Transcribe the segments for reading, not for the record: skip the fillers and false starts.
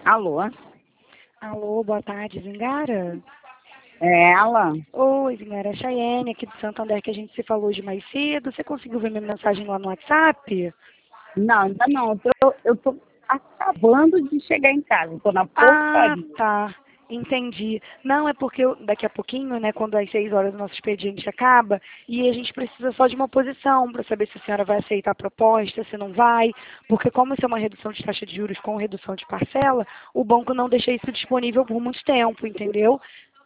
Alô? Alô, boa tarde, Zingara? É ela? Oi, Zingara, é a Chayenne aqui de Santo André, que a gente se falou hoje mais cedo. Você conseguiu ver minha mensagem lá no WhatsApp? Não, ainda não. Eu tô acabando de chegar em casa. Tô na Ah, portaria. tá. Entendi. Não, é porque daqui a pouquinho, né, quando às 6 horas o nosso expediente acaba, e a gente precisa só de uma posição para saber se a senhora vai aceitar a proposta, se não vai, porque como isso é uma redução de taxa de juros com redução de parcela, o banco não deixa isso disponível por muito tempo, entendeu?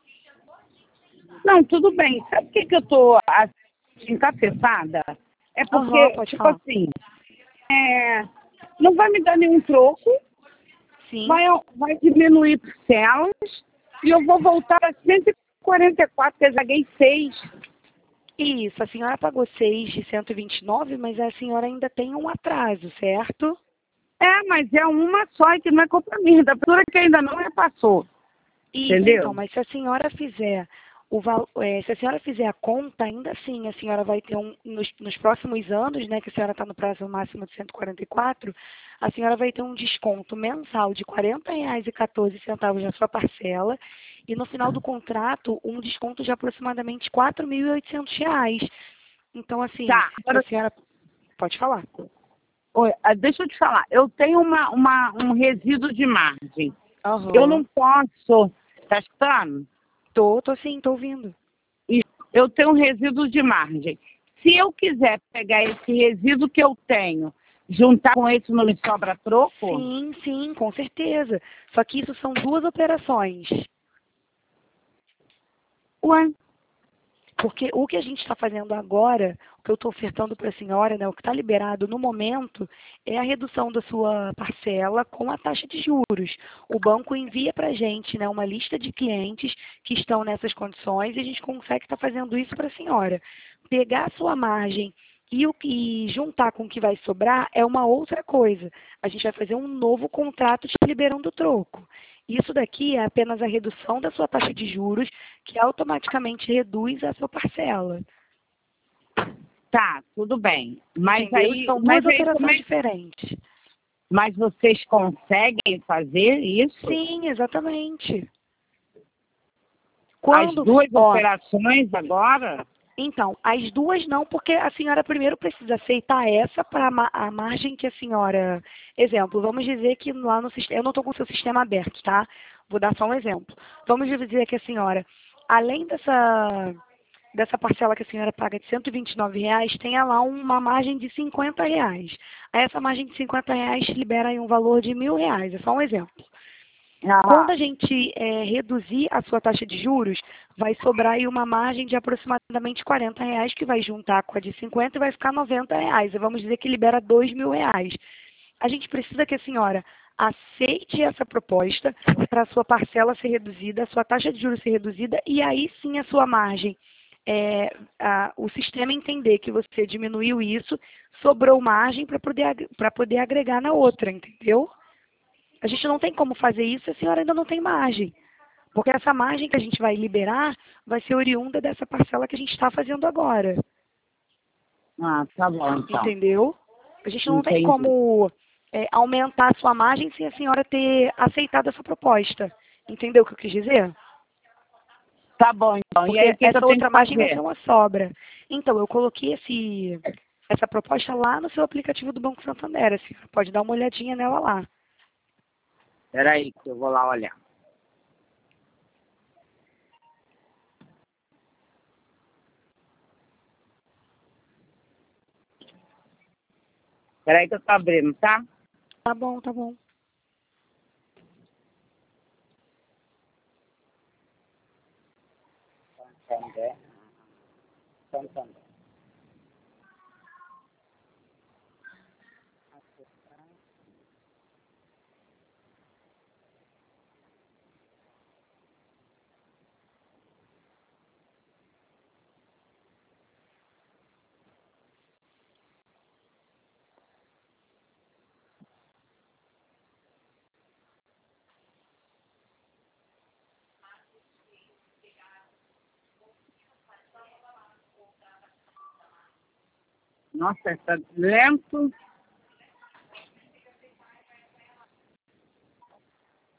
Não, tudo bem. Sabe por que eu tô assim, encafetada? É Aham, porque, pode tipo falar. assim, é, não vai me dar nenhum troco, Sim. vai diminuir parcelas e eu vou voltar a 144, que eu paguei 6. Isso, a senhora pagou 6 de 129, mas a senhora ainda tem um atraso, certo? É, mas é uma só e que não é culpa minha, da pessoa que ainda não repassou. Isso, então, Entendeu? mas se a senhora fizer se a senhora fizer a conta, ainda assim a senhora vai ter nos próximos anos, né, que a senhora está no prazo máximo de 144, a senhora vai ter um desconto mensal de R$ 40,14 na sua parcela e no final do contrato um desconto de aproximadamente R$ 4.800. Então, assim, Tá, se a agora, senhora pode falar. oi, deixa eu te falar. Eu tenho um resíduo de margem. Eu não Aham. posso. Tá escutando? Tô sim, tô ouvindo. Eu tenho um resíduo de margem. Se eu quiser pegar esse resíduo que eu tenho, juntar com esse, não me sobra troco? Sim, sim, com certeza. Só que isso são duas operações. Ué, Porque o que a gente está fazendo agora, o que eu estou ofertando para a senhora, né, o que está liberado no momento, é a redução da sua parcela com a taxa de juros. O banco envia para a gente, né, uma lista de clientes que estão nessas condições e a gente consegue estar fazendo isso para a senhora. Pegar a sua margem e o que juntar com o que vai sobrar é uma outra coisa. A gente vai fazer um novo contrato te liberando o troco. Isso daqui é apenas a redução da sua taxa de juros, que automaticamente reduz a sua parcela. tá, tudo bem. Entendeu? São duas Mas aí como operações é? diferentes. Mas vocês conseguem fazer isso? Sim, exatamente. As Quando, duas ó, operações agora? então, as duas não, porque a senhora primeiro precisa aceitar essa para a margem que a senhora. Exemplo, vamos dizer que lá no sistema. Eu não estou com o seu sistema aberto, tá? Vou dar só um exemplo. Vamos dizer que a senhora, além dessa parcela que a senhora paga de R$ 129, tenha lá uma margem de R$ 50. Aí essa margem de R$ 50 libera aí um valor de R$ 1.000. É só um exemplo. Quando Ah, a gente reduzir a sua taxa de juros, vai sobrar aí uma margem de aproximadamente R$ 40, que vai juntar com a de 50 e vai ficar R$ 90. E vamos dizer que libera R$ 2.000. A gente precisa que a senhora aceite essa proposta para a sua parcela ser reduzida, a sua taxa de juros ser reduzida, e aí sim a sua margem. O sistema entender que você diminuiu isso, sobrou margem para poder agregar na outra, entendeu? A gente não tem como fazer isso se a senhora ainda não tem margem. Porque essa margem que a gente vai liberar vai ser oriunda dessa parcela que a gente está fazendo agora. tá bom então. Entendeu? A gente não tem Entendi. como aumentar a sua margem sem a senhora ter aceitado essa proposta. Entendeu o que eu quis dizer? Tá bom então. E aí Porque o que que eu essa tenho outra que margem vai ser fazer? uma sobra. Então, eu coloquei essa proposta lá no seu aplicativo do Banco Santander. A senhora pode dar uma olhadinha nela lá. Peraí, que eu vou lá olhar. Peraí que eu tô abrindo, tá? Tá bom, tá bom. Santander. Santander. Nossa, tá lento.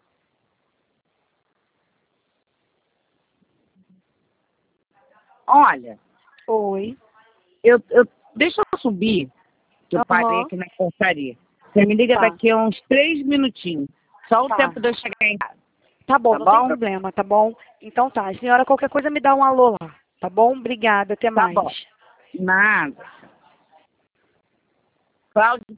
Olha, Oi. deixa eu subir, que eu parei Aham. aqui na portaria. Você me liga Tá. daqui a uns 3 minutinhos. Só o Tá. tempo de eu chegar em casa. Tá bom, Tá não tem bom? problema, tá bom? Então tá, senhora, qualquer coisa me dá um alô lá, tá bom? Obrigada, até Tá mais. bom. Nada. Cláudio